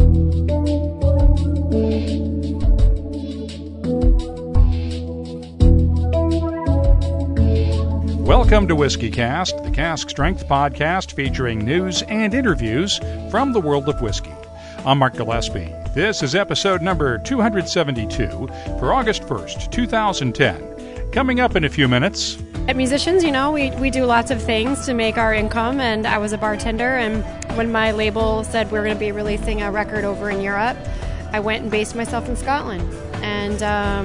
Welcome to Whiskey Cast, the Cask Strength podcast featuring news and interviews from the world of whiskey. I'm Mark Gillespie. This is episode number 272 for August 1st, 2010. Coming up in a few minutes. At Musicians, we do lots of things to make our income, and I was a bartender, and when my label said we were going to be releasing a record over in Europe, I went and based myself in Scotland, and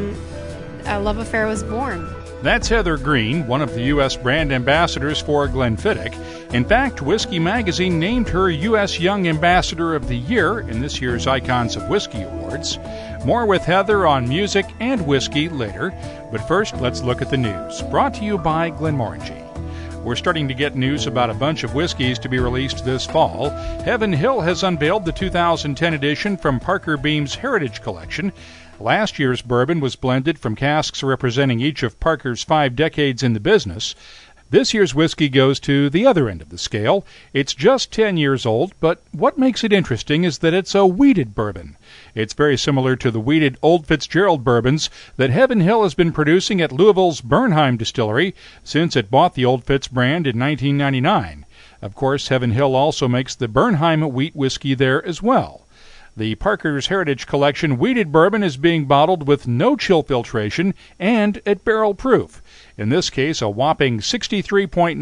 a love affair was born. That's Heather Green, one of the U.S. brand ambassadors for Glenfiddich. In fact, Whiskey Magazine named her U.S. Young Ambassador of the Year in this year's Icons of Whiskey Awards. More with Heather on music and whiskey later, but first let's look at the news, brought to you by Glenmorangie. We're starting to get news about a bunch of whiskeys to be released this fall. Heaven Hill has unveiled the 2010 edition from Parker Beam's Heritage Collection. Last year's bourbon was blended from casks representing each of Parker's 5 decades in the business. This year's whiskey goes to the other end of the scale. It's just 10 years old, but what makes it interesting is that it's a wheated bourbon. It's very similar to the wheated Old Fitzgerald bourbons that Heaven Hill has been producing at Louisville's Bernheim Distillery since it bought the Old Fitz brand in 1999. Of course, Heaven Hill also makes the Bernheim wheat whiskey there as well. The Parker's Heritage Collection wheated bourbon is being bottled with no chill filtration and at barrel proof. In this case, a whopping 63.9%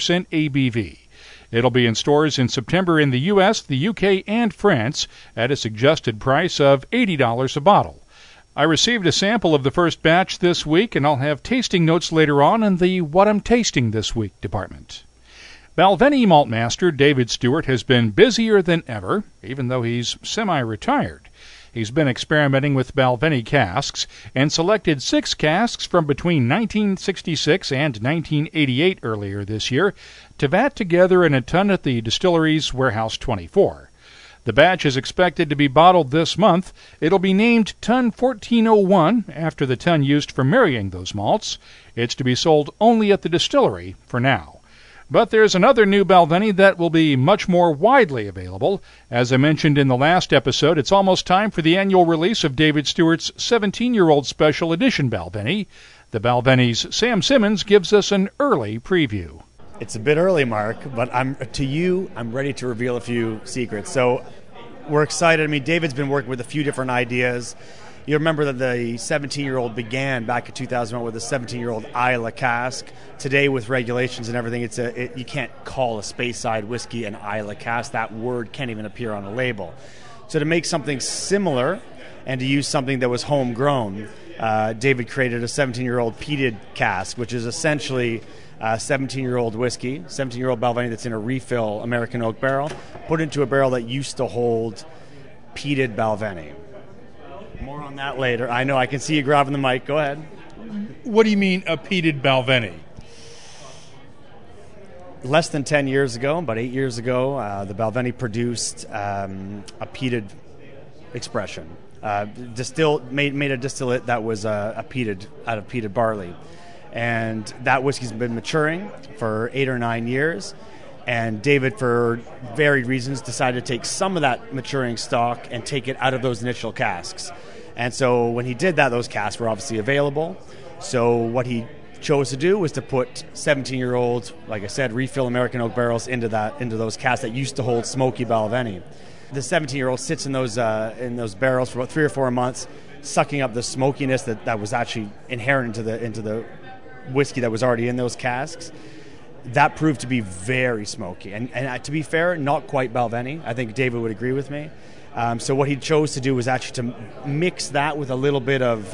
ABV. It'll be in stores in September in the U.S., the U.K., and France at a suggested price of $80 a bottle. I received a sample of the first batch this week, and I'll have tasting notes later on in the What I'm Tasting This Week department. Balvenie Maltmaster David Stewart has been busier than ever, even though he's semi-retired. He's been experimenting with Balvenie casks and selected 6 casks from between 1966 and 1988 earlier this year to vat together in a ton at the distillery's Warehouse 24. The batch is expected to be bottled this month. It'll be named Ton 1401 after the ton used for marrying those malts. It's to be sold only at the distillery for now. But there's another new Balvenie that will be much more widely available. As I mentioned in the last episode, it's almost time for the annual release of David Stewart's 17-year-old special edition Balvenie. The Balvenie's Sam Simmons gives us an early preview. It's a bit early, Mark, but I'm ready to reveal a few secrets. So we're excited. I mean, David's been working with a few different ideas. You remember that the 17-year-old began back in 2001 with a 17-year-old Islay cask. Today, with regulations and everything, you can't call a Speyside whiskey an Islay cask. That word can't even appear on a label. So to make something similar and to use something that was homegrown, David created a 17-year-old peated cask, which is essentially a 17-year-old whiskey, 17-year-old Balvenie that's in a refill American oak barrel, put into a barrel that used to hold peated Balvenie. More on that later. I know, I can see you grabbing the mic. Go ahead. What do you mean, a peated Balvenie? Less than 10 years ago, about 8 years ago, the Balvenie produced a peated expression. Made a distillate that was a peated, out of peated barley. And that whiskey's been maturing for 8 or 9 years. And David, for varied reasons, decided to take some of that maturing stock and take it out of those initial casks. And so when he did that, those casks were obviously available. So what he chose to do was to put 17-year-old, like I said, refill American oak barrels into those casks that used to hold smoky Balvenie. The 17-year-old sits in those barrels for about 3 or 4 months, sucking up the smokiness that was actually inherent into the whiskey that was already in those casks. That proved to be very smoky. And to be fair, not quite Balvenie. I think David would agree with me. So what he chose to do was actually to mix that with a little bit of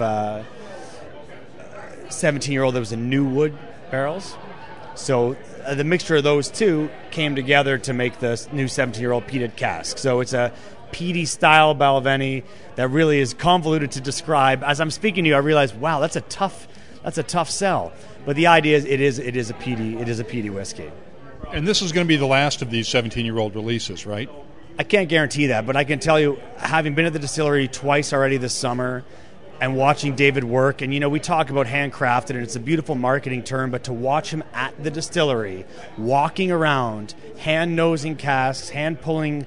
17-year-old that was in new wood barrels. So the mixture of those two came together to make the new 17-year-old peated cask. So it's a peaty style Balvenie that really is convoluted to describe. As I'm speaking to you, I realize, wow, that's a tough sell. But the idea is it is a peaty whiskey. And this is going to be the last of these 17-year-old releases, right? I can't guarantee that, but I can tell you, having been at the distillery twice already this summer and watching David work, and we talk about handcrafted, and it's a beautiful marketing term, but to watch him at the distillery, walking around, hand-nosing casks, hand-pulling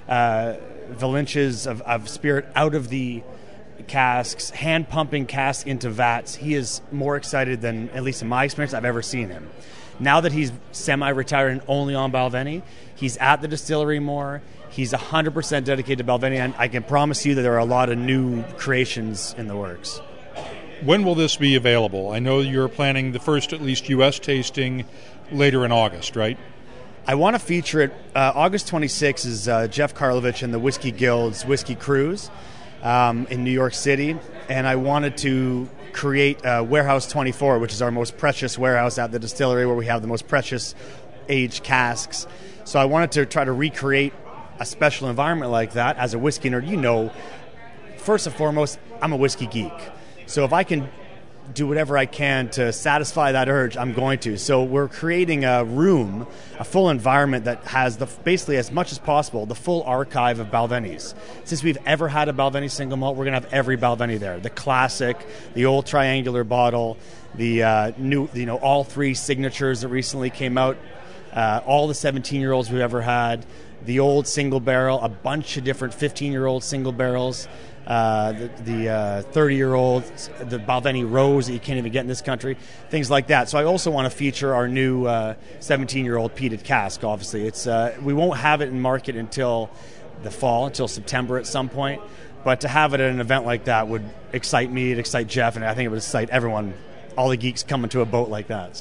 inches of spirit out of the casks, hand pumping casks into vats. He is more excited than, at least in my experience, I've ever seen him. Now that he's semi-retired and only on Balvenie, he's at the distillery more. He's 100% dedicated to Balvenie, and I can promise you that there are a lot of new creations in the works. When will this be available? I know you're planning the first, at least, U.S. tasting later in August, right? I want to feature it. August 26th is Jeff Karlovich and the Whiskey Guild's Whiskey Cruise in New York City, and I wanted to create Warehouse 24, which is our most precious warehouse at the distillery, where we have the most precious aged casks. So I wanted to try to recreate a special environment like that. As a whiskey nerd, you know, first and foremost, I'm a whiskey geek. So if I can do whatever I can to satisfy that urge, I'm going to. So we're creating a room, a full environment that has basically as much as possible the full archive of Balvenies. Since we've ever had a Balvenie single malt, we're going to have every Balvenie there. The classic, the old triangular bottle, the new, all three signatures that recently came out, all the 17-year-olds we've ever had, the old single barrel, a bunch of different 15-year-old single barrels, the 30-year-olds, the Balvenie Rose that you can't even get in this country, things like that. So I also want to feature our new 17-year-old peated cask, obviously. We won't have it in market until the fall, until September at some point, but to have it at an event like that would excite me, it'd excite Jeff, and I think it would excite everyone, all the geeks coming to a boat like that.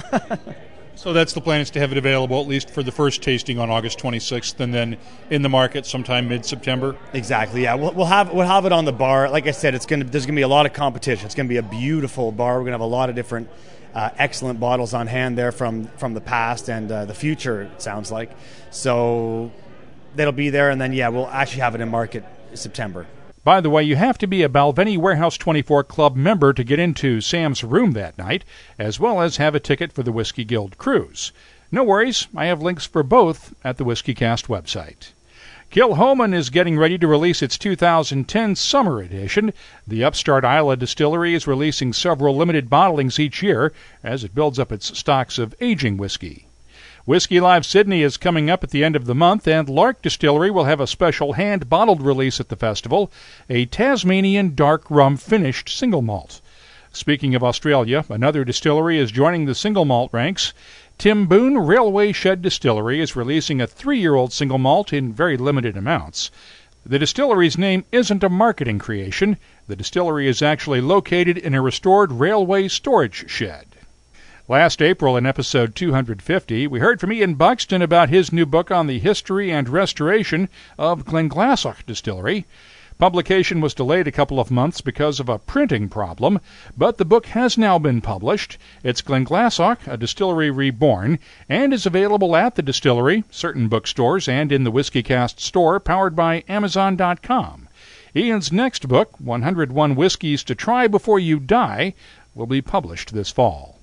So that's the plan, is to have it available at least for the first tasting on August 26th, and then in the market sometime mid-September? Exactly, yeah. We'll have it on the bar. Like I said, there's going to be a lot of competition. It's going to be a beautiful bar. We're going to have a lot of different excellent bottles on hand there from the past and the future, it sounds like. So that'll be there, and then, we'll actually have it in market in September. By the way, you have to be a Balvenie Warehouse 24 Club member to get into Sam's room that night, as well as have a ticket for the Whiskey Guild cruise. No worries, I have links for both at the WhiskeyCast website. Kilchoman is getting ready to release its 2010 summer edition. The upstart Islay Distillery is releasing several limited bottlings each year as it builds up its stocks of aging whiskey. Whiskey Live Sydney is coming up at the end of the month, and Lark Distillery will have a special hand-bottled release at the festival, a Tasmanian dark rum finished single malt. Speaking of Australia, another distillery is joining the single malt ranks. Timboon Railway Shed Distillery is releasing a 3-year-old single malt in very limited amounts. The distillery's name isn't a marketing creation. The distillery is actually located in a restored railway storage shed. Last April, in episode 250, we heard from Ian Buxton about his new book on the history and restoration of Glenglassaugh Distillery. Publication was delayed a couple of months because of a printing problem, but the book has now been published. It's Glenglassaugh, a Distillery Reborn, and is available at the distillery, certain bookstores, and in the WhiskeyCast store powered by Amazon.com. Ian's next book, 101 Whiskies to Try Before You Die, will be published this fall.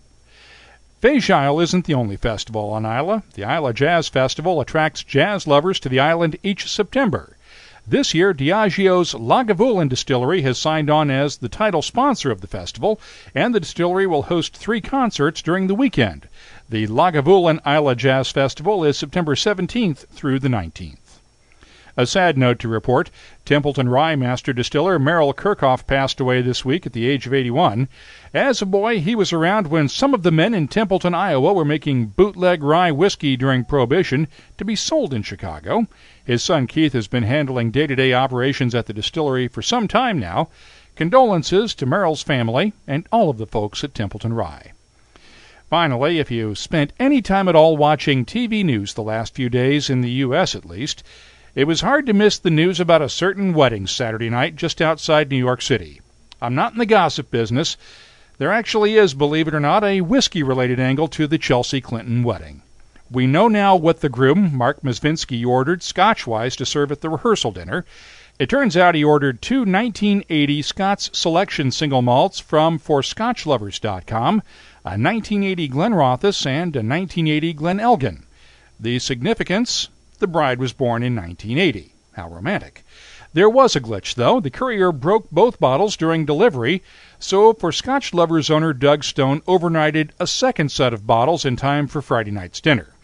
Faysile isn't the only festival on Islay. The Islay Jazz Festival attracts jazz lovers to the island each September. This year, Diageo's Lagavulin Distillery has signed on as the title sponsor of the festival, and the distillery will host 3 concerts during the weekend. The Lagavulin Islay Jazz Festival is September 17th through the 19th. A sad note to report, Templeton Rye Master Distiller Merrill Kirchhoff passed away this week at the age of 81. As a boy, he was around when some of the men in Templeton, Iowa were making bootleg rye whiskey during Prohibition to be sold in Chicago. His son Keith has been handling day-to-day operations at the distillery for some time now. Condolences to Merrill's family and all of the folks at Templeton Rye. Finally, if you spent any time at all watching TV news the last few days, in the U.S. at least, it was hard to miss the news about a certain wedding Saturday night just outside New York City. I'm not in the gossip business. There actually is, believe it or not, a whiskey-related angle to the Chelsea Clinton wedding. We know now what the groom, Mark Mizvinsky, ordered Scotch-wise to serve at the rehearsal dinner. It turns out he ordered 2 1980 Scott's Selection single malts from ForScotchLovers.com, a 1980 Glenrothes and a 1980 Glenelgin. The significance: the bride was born in 1980. How romantic. There was a glitch, though. The courier broke both bottles during delivery, so For Scotch Lovers owner Doug Stone overnighted a second set of bottles in time for Friday night's dinner.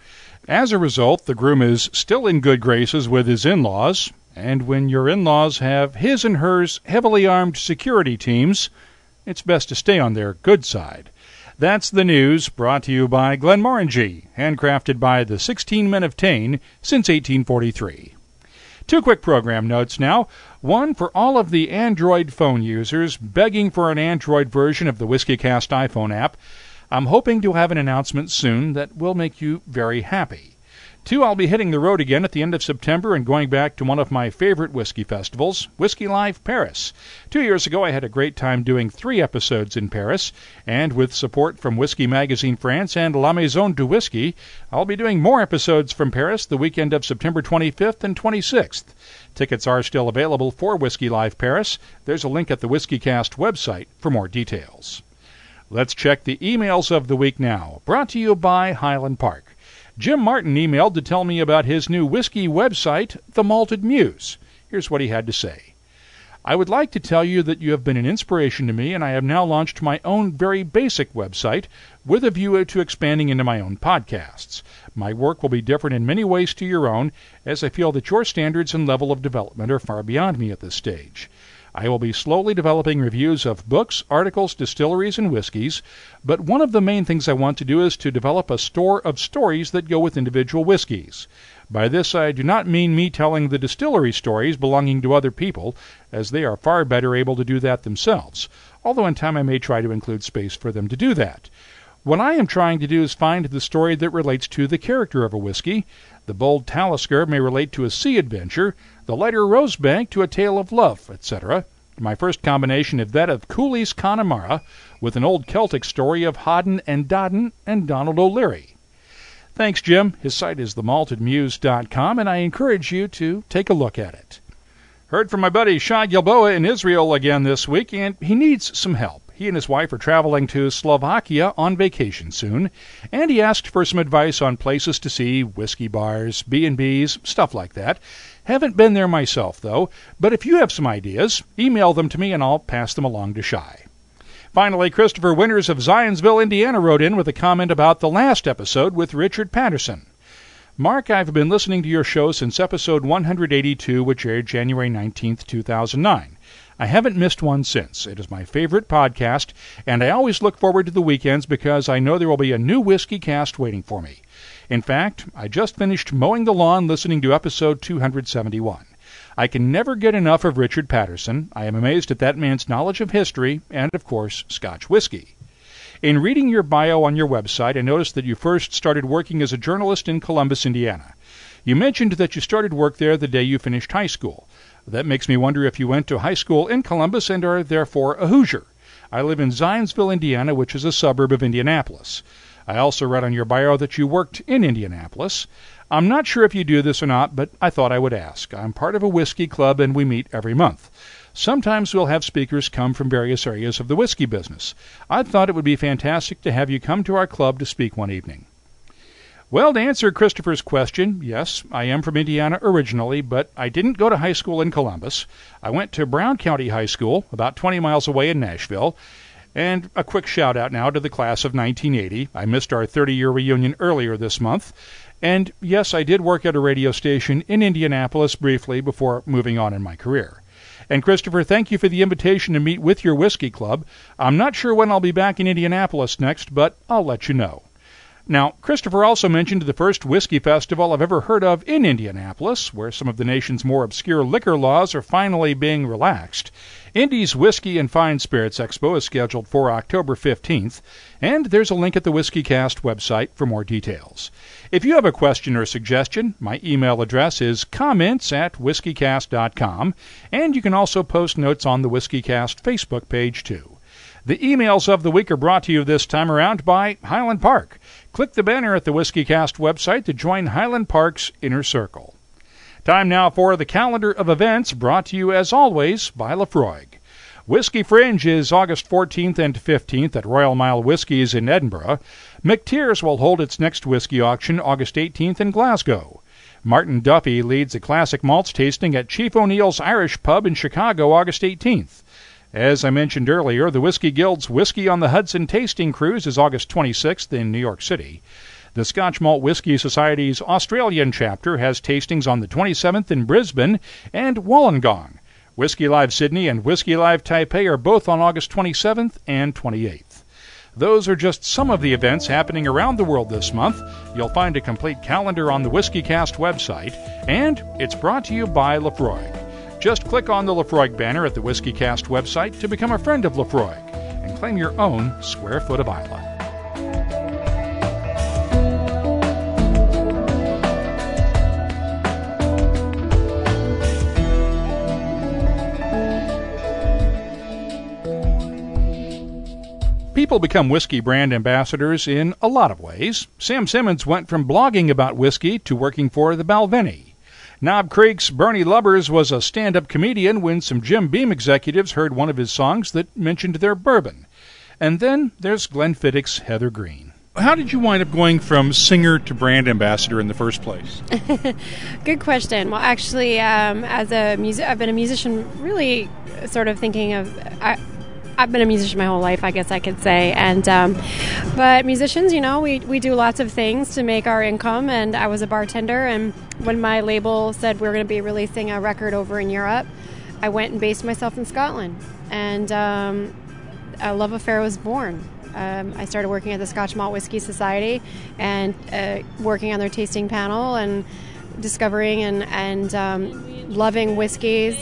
As a result, the groom is still in good graces with his in-laws, and when your in-laws have his and hers heavily armed security teams, it's best to stay on their good side. That's the news, brought to you by Glenmorangie, handcrafted by the 16 Men of Tain since 1843. Two quick program notes now. One for all of the Android phone users begging for an Android version of the WhiskeyCast iPhone app. I'm hoping to have an announcement soon that will make you very happy. Two, I'll be hitting the road again at the end of September and going back to one of my favorite whiskey festivals, Whiskey Live Paris. 2 years ago, I had a great time doing 3 episodes in Paris, and with support from Whiskey Magazine France and La Maison du Whisky, I'll be doing more episodes from Paris the weekend of September 25th and 26th. Tickets are still available for Whiskey Live Paris. There's a link at the WhiskeyCast website for more details. Let's check the emails of the week now, brought to you by Highland Park. Jim Martin emailed to tell me about his new whiskey website, The Malted Muse. Here's what he had to say. I would like to tell you that you have been an inspiration to me, and I have now launched my own very basic website with a view to expanding into my own podcasts. My work will be different in many ways to your own, as I feel that your standards and level of development are far beyond me at this stage. I will be slowly developing reviews of books, articles, distilleries, and whiskeys, but one of the main things I want to do is to develop a store of stories that go with individual whiskeys. By this I do not mean me telling the distillery stories belonging to other people, as they are far better able to do that themselves, although in time I may try to include space for them to do that. What I am trying to do is find the story that relates to the character of a whiskey. The bold Talisker may relate to a sea adventure, the lighter Rosebank to a tale of love, etc. My first combination is that of Cooley's Connemara, with an old Celtic story of Hodden and Dodden and Donald O'Leary. Thanks, Jim. His site is themaltedmuse.com, and I encourage you to take a look at it. Heard from my buddy Shai Gilboa in Israel again this week, and he needs some help. He and his wife are traveling to Slovakia on vacation soon, and he asked for some advice on places to see, whiskey bars, B&Bs, stuff like that. Haven't been there myself, though, but if you have some ideas, email them to me and I'll pass them along to Shai. Finally, Christopher Winters of Zionsville, Indiana, wrote in with a comment about the last episode with Richard Patterson. Mark, I've been listening to your show since episode 182, which aired January 19, 2009. I haven't missed one since. It is my favorite podcast, and I always look forward to the weekends because I know there will be a new whiskey cast waiting for me. In fact, I just finished mowing the lawn listening to episode 271. I can never get enough of Richard Patterson. I am amazed at that man's knowledge of history and, of course, Scotch whiskey. In reading your bio on your website, I noticed that you first started working as a journalist in Columbus, Indiana. You mentioned that you started work there the day you finished high school. That makes me wonder if you went to high school in Columbus and are therefore a Hoosier. I live in Zionsville, Indiana, which is a suburb of Indianapolis. I also read on your bio that you worked in Indianapolis. I'm not sure if you do this or not, but I thought I would ask. I'm part of a whiskey club, and we meet every month. Sometimes we'll have speakers come from various areas of the whiskey business. I thought it would be fantastic to have you come to our club to speak one evening. Well, to answer Christopher's question, yes, I am from Indiana originally, but I didn't go to high school in Columbus. I went to Brown County High School, about 20 miles away in Nashville. And a quick shout-out now to the class of 1980. I missed our 30-year reunion earlier this month. And yes, I did work at a radio station in Indianapolis briefly before moving on in my career. And Christopher, thank you for the invitation to meet with your whiskey club. I'm not sure when I'll be back in Indianapolis next, but I'll let you know. Now, Christopher also mentioned the first whiskey festival I've ever heard of in Indianapolis, where some of the nation's more obscure liquor laws are finally being relaxed. Indy's Whiskey and Fine Spirits Expo is scheduled for October 15th, and there's a link at the WhiskeyCast website for more details. If you have a question or suggestion, my email address is comments@whiskycast.com, and you can also post notes on the WhiskeyCast Facebook page, too. The emails of the week are brought to you this time around by Highland Park. Click the banner at the WhiskeyCast website to join Highland Park's Inner Circle. Time now for the calendar of events, brought to you as always by Lafroig. Whiskey Fringe is August 14th and 15th at Royal Mile Whiskies in Edinburgh. McTeers will hold its next whiskey auction August 18th in Glasgow. Martin Duffy leads a classic malts tasting at Chief O'Neill's Irish Pub in Chicago August 18th. As I mentioned earlier, the Whiskey Guild's Whiskey on the Hudson Tasting Cruise is August 26th in New York City. The Scotch Malt Whisky Society's Australian chapter has tastings on the 27th in Brisbane and Wollongong. Whisky Live Sydney and Whisky Live Taipei are both on August 27th and 28th. Those are just some of the events happening around the world this month. You'll find a complete calendar on the WhiskyCast website, and it's brought to you by Laphroaig. Just click on the Laphroaig banner at the WhiskyCast website to become a friend of Laphroaig and claim your own square foot of Islay. People become whiskey brand ambassadors in a lot of ways. Sam Simmons went from blogging about whiskey to working for the Balvenie. Knob Creek's Bernie Lubbers was a stand-up comedian when some Jim Beam executives heard one of his songs that mentioned their bourbon. And then there's Glenfiddich's Heather Green. How did you wind up going from singer to brand ambassador in the first place? Good question. Well, actually, I've been a musician really sort of thinking of... I've been a musician my whole life, I guess I could say. And but musicians, we do lots of things to make our income. And I was a bartender. And when my label said we're going to be releasing a record over in Europe, I went and based myself in Scotland. And a love affair was born. I started working at the Scotch Malt Whisky Society and working on their tasting panel and discovering and loving whiskeys.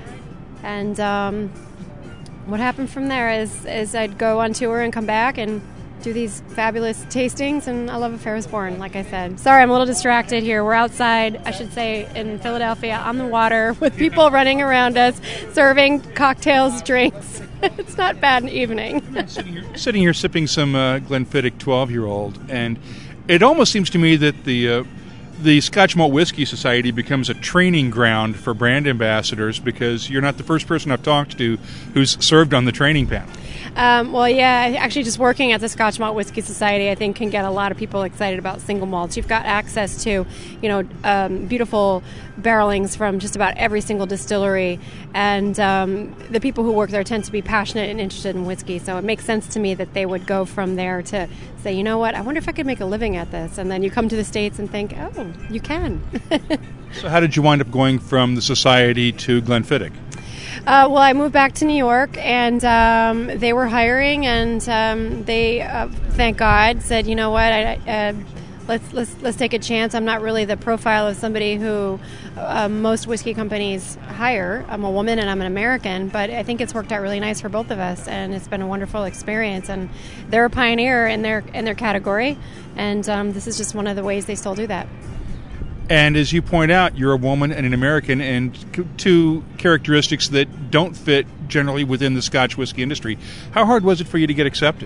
And what happened from there is I'd go on tour and come back and do these fabulous tastings, and a love affair was born, like I said. Sorry, I'm a little distracted here. We're outside, I should say, in Philadelphia on the water with people running around us, serving cocktails, drinks. It's not bad evening. Sitting here sipping some Glenfiddich 12-year-old, and it almost seems to me that the Scotch Malt Whisky Society becomes a training ground for brand ambassadors, because you're not the first person I've talked to who's served on the training panel. Well, yeah, actually just working at the Scotch Malt Whisky Society, I think, can get a lot of people excited about single malts. You've got access to, beautiful barrelings from just about every single distillery, and the people who work there tend to be passionate and interested in whiskey, so it makes sense to me that they would go from there to say, you know what, I wonder if I could make a living at this, and then you come to the States and think, oh, you can. So how did you wind up going from the society to Glenfiddich? Well, I moved back to New York, and they were hiring, and they, thank God, said, you know what, let's take a chance. I'm not really the profile of somebody who most whiskey companies hire. I'm a woman and I'm an American, but I think it's worked out really nice for both of us, and it's been a wonderful experience. And they're a pioneer in their category, and this is just one of the ways they still do that. And as you point out, you're a woman and an American, and two characteristics that don't fit generally within the Scotch whiskey industry. How hard was it for you to get accepted?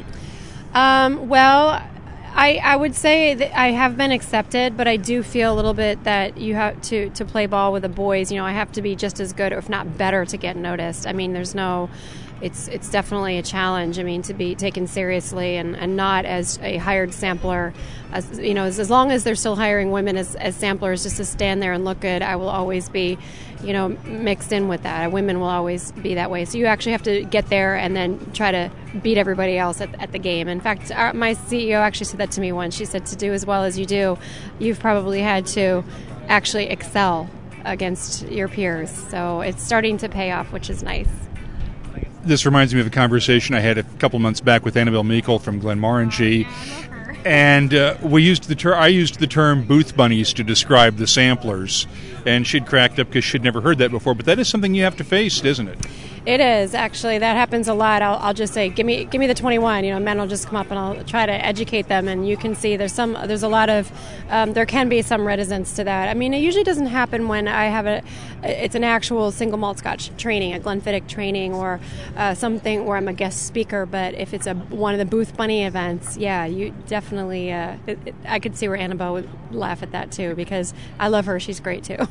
Well, I would say that I have been accepted, but I do feel a little bit that you have to play ball with the boys. I have to be just as good, if not better, to get noticed. I mean, it's definitely a challenge. I mean, to be taken seriously and not as a hired sampler. As long as they're still hiring women as samplers just to stand there and look good, I will always be, mixed in with that. Women will always be that way. So you actually have to get there and then try to beat everybody else at the game. In fact, my CEO actually said that to me once. She said, to do as well as you do, you've probably had to actually excel against your peers. So it's starting to pay off, which is nice. This reminds me of a conversation I had a couple months back with Annabelle Meikle from Glenmorangie. And I used the term booth bunnies to describe the samplers, and she'd cracked up because she'd never heard that before. But that is something you have to face, isn't it? It is, actually. That happens a lot. I'll just say, give me the 21. Men will just come up and I'll try to educate them, and you can see there's a lot of there can be some reticence to that. I mean, it usually doesn't happen when I have it's an actual single malt Scotch training, a Glenfiddich training, or something where I'm a guest speaker. But if it's one of the booth bunny events, yeah, you definitely. I could see where Annabelle would laugh at that too, because I love her. She's great too.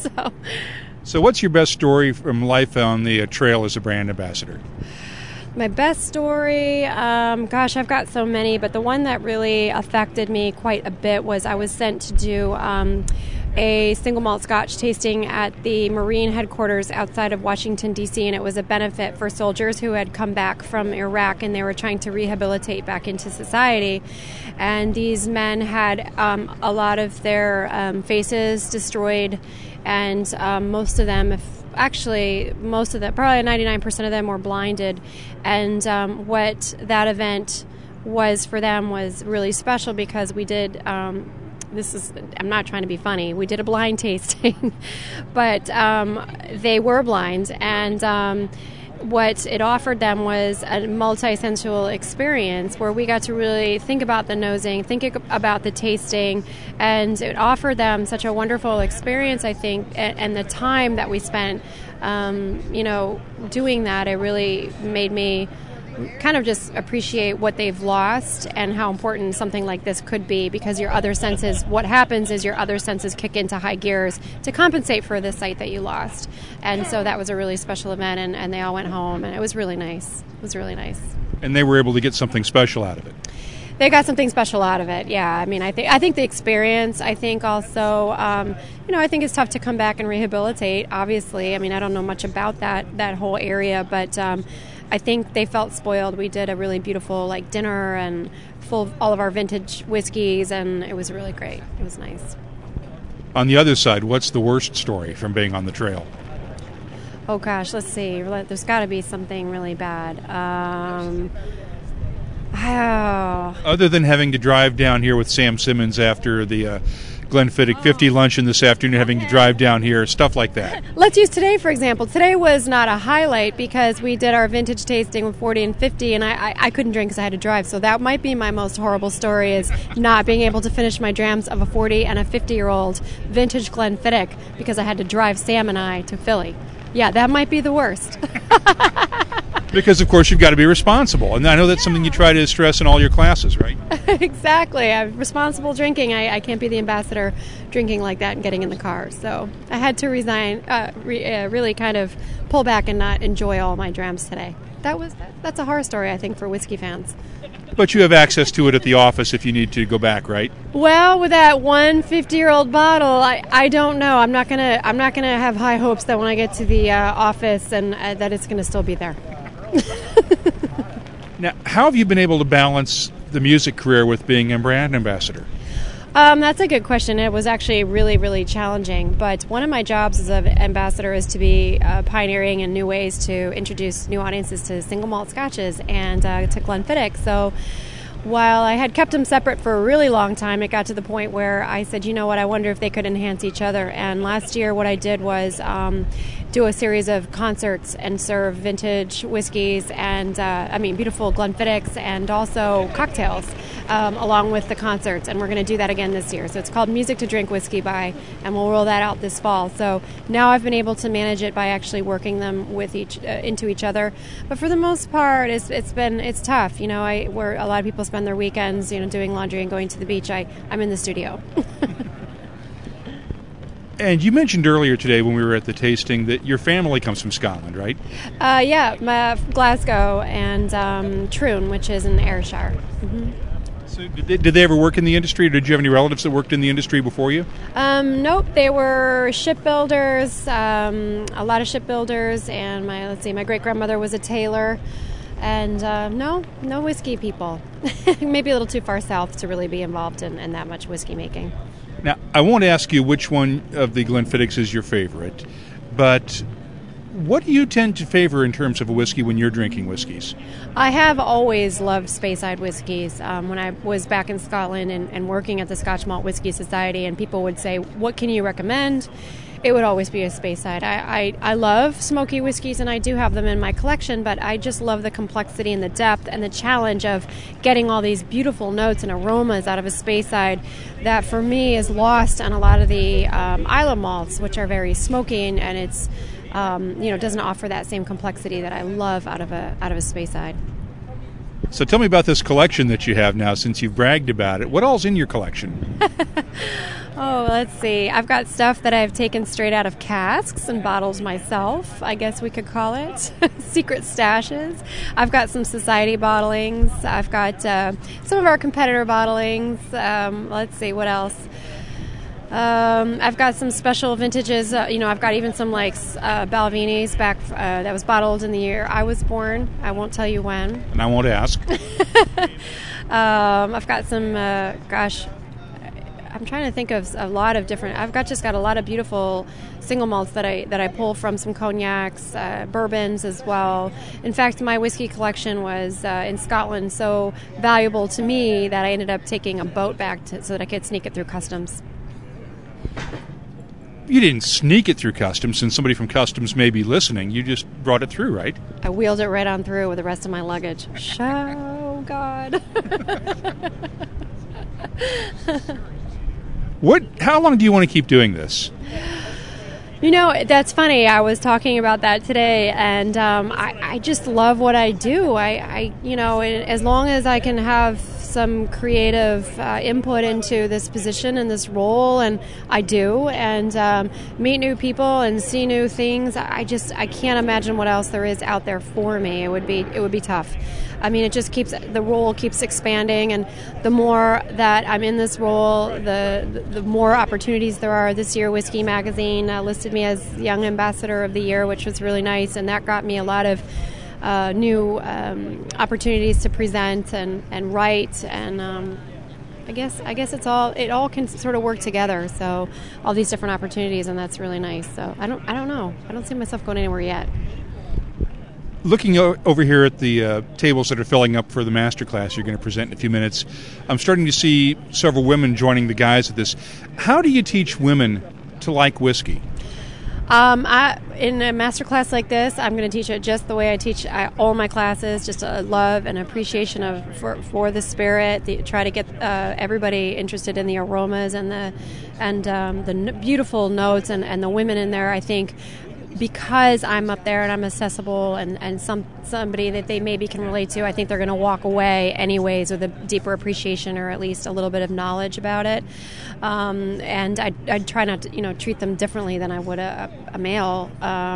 So what's your best story from life on the trail as a brand ambassador? My best story, gosh, I've got so many, but the one that really affected me quite a bit was I was sent to do a single malt Scotch tasting at the Marine headquarters outside of Washington, D.C., and it was a benefit for soldiers who had come back from Iraq and they were trying to rehabilitate back into society. And these men had a lot of their faces destroyed, and most of them, probably 99% of them were blinded. And what that event was for them was really special because we did, I'm not trying to be funny, we did a blind tasting, but they were blind, and what it offered them was a multi-sensual experience where we got to really think about the nosing, think about the tasting, and it offered them such a wonderful experience, I think, and the time that we spent, doing that, it really made me kind of just appreciate what they've lost and how important something like this could be, because what happens is your other senses kick into high gears to compensate for the sight that you lost. And so that was a really special event, and they all went home, and it was really nice. It was really nice. And they were able to get something special out of it. They got something special out of it, yeah. I mean, I think the experience, I think also, I think it's tough to come back and rehabilitate, obviously. I mean, I don't know much about that whole area, but I think they felt spoiled. We did a really beautiful dinner and full of all of our vintage whiskeys, and it was really great. It was nice. On the other side, what's the worst story from being on the trail? Oh gosh, let's see. There's got to be something really bad. Other than having to drive down here with Sam Simmons after the Glenfiddich 50 luncheon this afternoon, having to drive down here, stuff like that. Let's use today, for example. Today was not a highlight because we did our vintage tasting with 40 and 50, and I couldn't drink because I had to drive. So that might be my most horrible story, is not being able to finish my drams of a 40 and a 50-year-old vintage Glenfiddich because I had to drive Sam and I to Philly. Yeah, that might be the worst. Because, of course, you've got to be responsible. And I know that's something you try to stress in all your classes, right? Exactly. Responsible drinking. I can't be the ambassador drinking like that and getting in the car. So I had to resign, really kind of pull back and not enjoy all my drams today. That's a horror story, I think, for whiskey fans. But you have access to it at the office if you need to go back, right? Well, with that 150-year-old bottle, I don't know. I'm not gonna have high hopes that when I get to the office and that it's gonna still be there. Now, how have you been able to balance the music career with being a brand ambassador? That's a good question. It was actually really, really challenging. But one of my jobs as an ambassador is to be pioneering in new ways to introduce new audiences to single malt scotches and to Glenfiddich. So while I had kept them separate for a really long time, it got to the point where I said, you know what, I wonder if they could enhance each other. And last year what I did was do a series of concerts and serve vintage whiskeys and, beautiful Glenfiddichs and also cocktails along with the concerts. And we're going to do that again this year. So it's called Music to Drink Whiskey By, and we'll roll that out this fall. So now I've been able to manage it by actually working them with into each other. But for the most part, it's tough. Where a lot of people spend their weekends, doing laundry and going to the beach. I'm in the studio. And you mentioned earlier today when we were at the tasting that your family comes from Scotland, right? Yeah, Glasgow and Troon, which is in Ayrshire. Mm-hmm. So did they ever work in the industry, or did you have any relatives that worked in the industry before you? Nope, they were shipbuilders, a lot of shipbuilders, and my great-grandmother was a tailor. And no whiskey people. Maybe a little too far south to really be involved in that much whiskey making. Now, I won't ask you which one of the Glenfiddichs is your favorite, but what do you tend to favor in terms of a whiskey when you're drinking whiskeys? I have always loved Speyside whiskeys. When I was back in Scotland and working at the Scotch Malt Whisky Society, and people would say, what can you recommend? It would always be a Speyside. I love smoky whiskeys, and I do have them in my collection, but I just love the complexity and the depth and the challenge of getting all these beautiful notes and aromas out of a Speyside that, for me, is lost on a lot of the Islay malts, which are very smoky, and it's doesn't offer that same complexity that I love out of a Speyside. So tell me about this collection that you have now, since you've bragged about it. What all's in your collection? Oh, let's see. I've got stuff that I've taken straight out of casks and bottles myself, I guess we could call it. Secret stashes. I've got some society bottlings. I've got some of our competitor bottlings. Let's see, what else? I've got some special vintages. I've got even some Balveni's back that was bottled in the year I was born. I won't tell you when. And I won't ask. I've got some. I'm trying to think of a lot of different. I've got a lot of beautiful single malts that I pull from some cognacs, bourbons as well. In fact, my whiskey collection was in Scotland so valuable to me that I ended up taking a boat back so that I could sneak it through customs. You didn't sneak it through customs, since somebody from customs may be listening. You just brought it through, right? I wheeled it right on through with the rest of my luggage. Oh, God. How long do you want to keep doing this? That's funny. I was talking about that today, and I just love what I do. As long as I can have some creative input into this position and this role, and I do, and meet new people and see new things, I can't imagine what else there is out there for me. It would be tough. I mean, the role keeps expanding, and the more that I'm in this role, the more opportunities there are. This year, Whiskey Magazine listed me as Young Ambassador of the Year, which was really nice, and that got me a lot of new opportunities to present and write, and I guess it all can sort of work together. So all these different opportunities, and that's really nice. So I don't know. I don't see myself going anywhere yet. Looking over here at the tables that are filling up for the masterclass you're going to present in a few minutes, I'm starting to see several women joining the guys at this. How do you teach women to like whiskey? In a masterclass like this, I'm going to teach it just the way I teach all my classes, just a love and appreciation for the spirit. Try to get everybody interested in the aromas and the beautiful notes and the women in there. I think because I'm up there and I'm accessible and somebody that they maybe can relate to, I think they're going to walk away anyways with a deeper appreciation or at least a little bit of knowledge about it. And I try not to treat them differently than I would a male.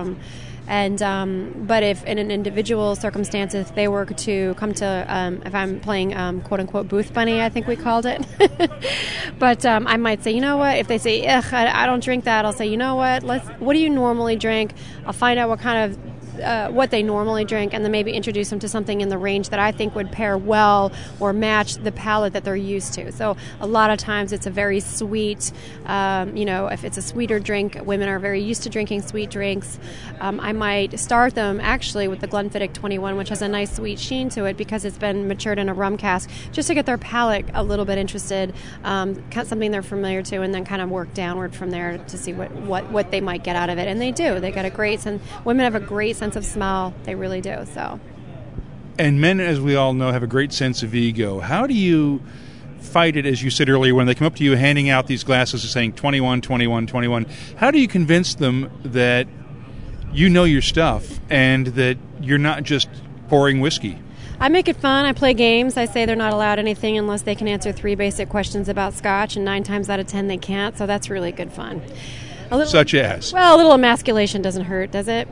But if in an individual circumstance, if they were to come to, if I'm playing quote unquote booth bunny, I think we called it, but I might say, you know what, if they say, ugh, I don't drink that, I'll say, you know what, what do you normally drink? I'll find out what kind of what they normally drink, and then maybe introduce them to something in the range that I think would pair well or match the palate that they're used to. So a lot of times it's a very sweet, if it's a sweeter drink, women are very used to drinking sweet drinks. I might start them actually with the Glenfiddich 21, which has a nice sweet sheen to it because it's been matured in a rum cask, just to get their palate a little bit interested, something they're familiar to, and then kind of work downward from there to see what they might get out of it. And they do. They got a great sense. Women have a great sense of smell. They really do. So. And men, as we all know, have a great sense of ego. How do you fight it, as you said earlier, when they come up to you handing out these glasses and saying 21, 21, 21? How do you convince them that you know your stuff and that you're not just pouring whiskey? I make it fun. I play games. I say they're not allowed anything unless they can answer 3 basic questions about Scotch, and 9 times out of 10 they can't, so that's really good fun. Such as? Well, a little emasculation doesn't hurt, does it?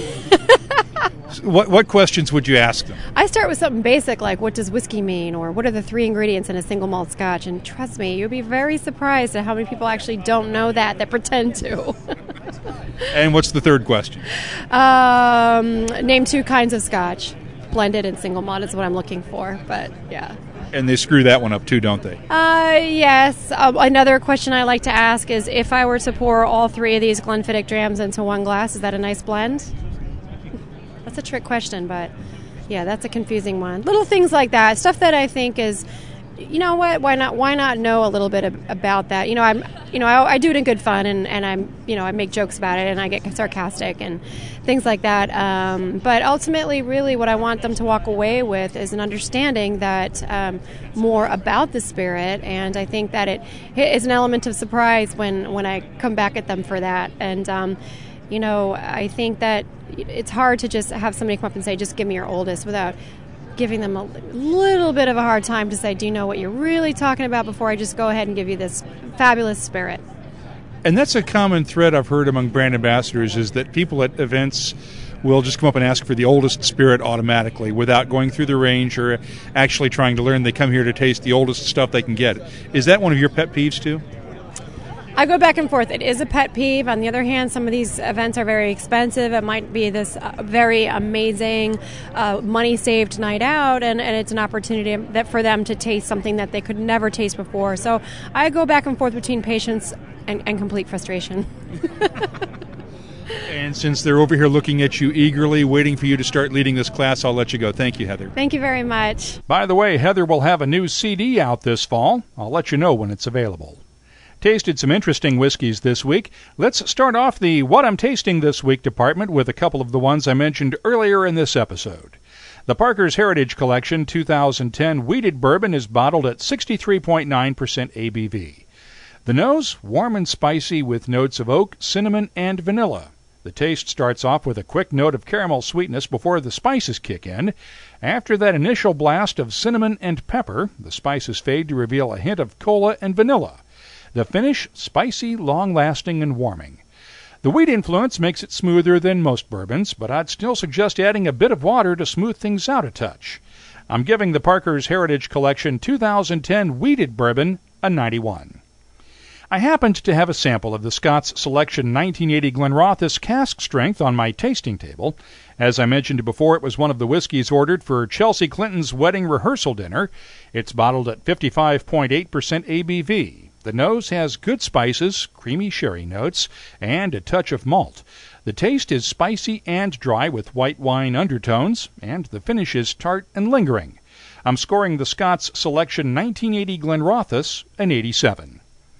What questions would you ask them? I start with something basic like, what does whiskey mean? Or what are the 3 ingredients in a single malt Scotch? And trust me, you'll be very surprised at how many people actually don't know that pretend to. And what's the third question? Name 2 kinds of Scotch. Blended and single malt is what I'm looking for, but yeah. And they screw that one up too, don't they? Yes. Another question I like to ask is, if I were to pour all 3 of these Glenfiddich drams into one glass, is that a nice blend? That's a trick question, but yeah, that's a confusing one. Little things like that, stuff that I think is, you know what? Why not know a little bit about that? I do it in good fun, and I make jokes about it, and I get sarcastic and things like that. But ultimately, really, what I want them to walk away with is an understanding that more about the spirit, and I think that it is an element of surprise when I come back at them for that. And I think that it's hard to just have somebody come up and say, just give me your oldest, without giving them a little bit of a hard time to say, do you know what you're really talking about, before I just go ahead and give you this fabulous spirit. And that's a common thread I've heard among brand ambassadors, is that people at events will just come up and ask for the oldest spirit automatically without going through the range or actually trying to learn. They come here to taste the oldest stuff they can get. Is that one of your pet peeves too? I go back and forth. It is a pet peeve. On the other hand, some of these events are very expensive. It might be this very amazing money-saved night out, and it's an opportunity for them to taste something that they could never taste before. So I go back and forth between patience and complete frustration. And since they're over here looking at you eagerly, waiting for you to start leading this class, I'll let you go. Thank you, Heather. Thank you very much. By the way, Heather will have a new CD out this fall. I'll let you know when it's available. Tasted some interesting whiskeys this week. Let's start off the What I'm Tasting This Week department with a couple of the ones I mentioned earlier in this episode. The Parker's Heritage Collection 2010 Wheated Bourbon is bottled at 63.9% ABV. The nose, warm and spicy with notes of oak, cinnamon, and vanilla. The taste starts off with a quick note of caramel sweetness before the spices kick in. After that initial blast of cinnamon and pepper, the spices fade to reveal a hint of cola and vanilla. The finish, spicy, long-lasting, and warming. The wheat influence makes it smoother than most bourbons, but I'd still suggest adding a bit of water to smooth things out a touch. I'm giving the Parker's Heritage Collection 2010 Wheated Bourbon a 91. I happened to have a sample of the Scott's Selection 1980 Glenrothes cask strength on my tasting table. As I mentioned before, it was one of the whiskeys ordered for Chelsea Clinton's wedding rehearsal dinner. It's bottled at 55.8% ABV. The nose has good spices, creamy sherry notes, and a touch of malt. The taste is spicy and dry with white wine undertones, and the finish is tart and lingering. I'm scoring the Scott's Selection 1980 Glenrothes an 87.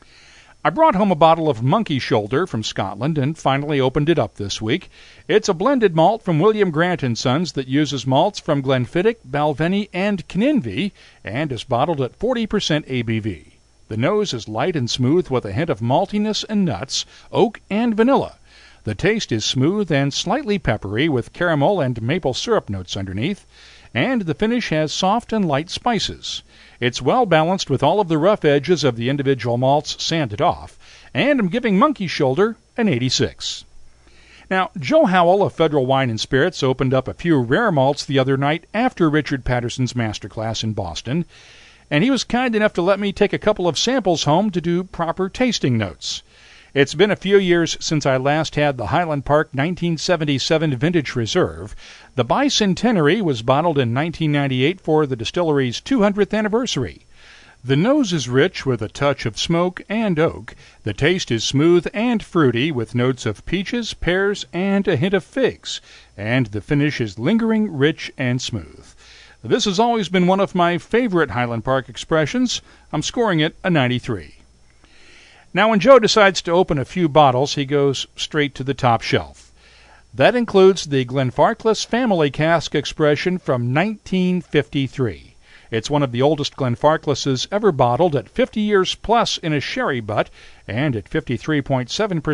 I brought home a bottle of Monkey Shoulder from Scotland and finally opened it up this week. It's a blended malt from William Grant & Sons that uses malts from Glenfiddich, Balvenie, and Kinninvie, and is bottled at 40% ABV. The nose is light and smooth with a hint of maltiness and nuts, oak, and vanilla. The taste is smooth and slightly peppery with caramel and maple syrup notes underneath, and the finish has soft and light spices. It's well balanced with all of the rough edges of the individual malts sanded off, and I'm giving Monkey Shoulder an 86. Now, Joe Howell of Federal Wine and Spirits opened up a few rare malts the other night after Richard Patterson's masterclass in Boston, and he was kind enough to let me take a couple of samples home to do proper tasting notes. It's been a few years since I last had the Highland Park 1977 Vintage Reserve. The Bicentenary was bottled in 1998 for the distillery's 200th anniversary. The nose is rich with a touch of smoke and oak. The taste is smooth and fruity with notes of peaches, pears, and a hint of figs. And the finish is lingering, rich, and smooth. This has always been one of my favorite Highland Park expressions. I'm scoring it a 93. Now, when Joe decides to open a few bottles, he goes straight to the top shelf. That includes the Glenfarclas Family Cask Expression from 1953. It's one of the oldest Glenfarclases ever bottled at 50 years plus in a sherry butt and at 53.7%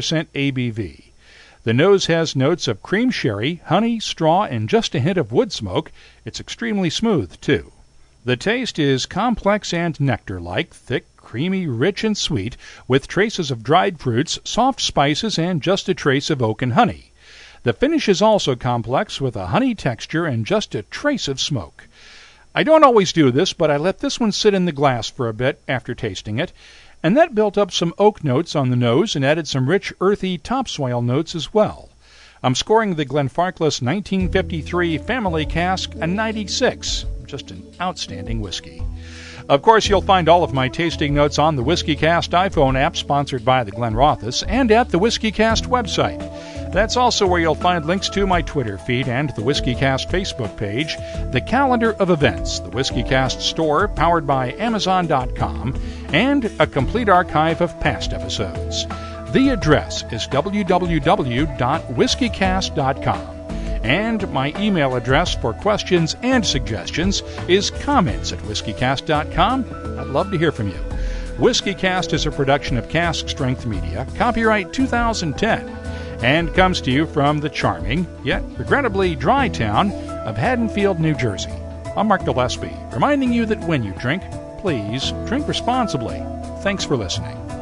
ABV. The nose has notes of cream sherry, honey, straw, and just a hint of wood smoke. It's extremely smooth, too. The taste is complex and nectar-like, thick, creamy, rich, and sweet, with traces of dried fruits, soft spices, and just a trace of oak and honey. The finish is also complex, with a honey texture and just a trace of smoke. I don't always do this, but I let this one sit in the glass for a bit after tasting it, and that built up some oak notes on the nose and added some rich, earthy topsoil notes as well. I'm scoring the Glenfarclas 1953 Family Cask a 96. Just an outstanding whiskey. Of course, you'll find all of my tasting notes on the WhiskyCast iPhone app sponsored by the Glenrothes and at the WhiskyCast website. That's also where you'll find links to my Twitter feed and the WhiskyCast Facebook page, the calendar of events, the WhiskyCast store powered by Amazon.com, and a complete archive of past episodes. The address is www.whiskycast.com. And my email address for questions and suggestions is comments@whiskycast.com. I'd love to hear from you. WhiskyCast is a production of Cask Strength Media, copyright 2010, and comes to you from the charming, yet regrettably dry town of Haddonfield, New Jersey. I'm Mark Gillespie, reminding you that when you drink, please drink responsibly. Thanks for listening.